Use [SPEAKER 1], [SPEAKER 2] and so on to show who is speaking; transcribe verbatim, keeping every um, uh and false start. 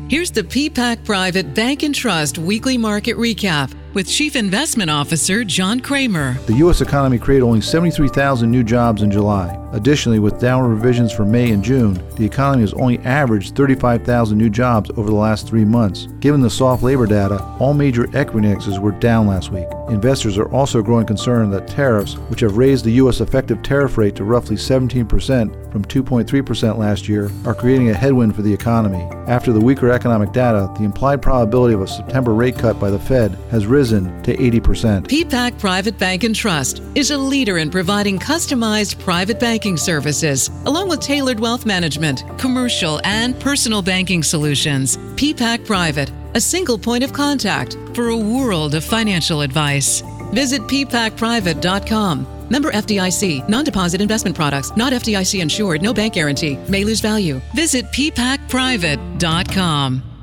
[SPEAKER 1] Here's the P PAC Private Bank and Trust Weekly Market Recap with Chief Investment Officer John Kramer.
[SPEAKER 2] The U S economy created only seventy-three thousand new jobs in July. Additionally, with downward revisions for May and June, the economy has only averaged thirty-five thousand new jobs over the last three months. Given the soft labor data, all major equity indexes were down last week. Investors are also growing concerned that tariffs, which have raised the U S effective tariff rate to roughly seventeen percent from two point three percent last year, are creating a headwind for the economy. After the weaker economic data, the implied probability of a September rate cut by the Fed has risen to eighty percent.
[SPEAKER 1] P PAC Private Bank and Trust is a leader in providing customized private banking services, along with tailored wealth management, commercial and personal banking solutions. P PAC Private, a single point of contact for a world of financial advice. Visit p pac private dot com. Member F D I C. Non-deposit investment products. Not F D I C insured. No bank guarantee. May lose value. Visit p pac private dot com.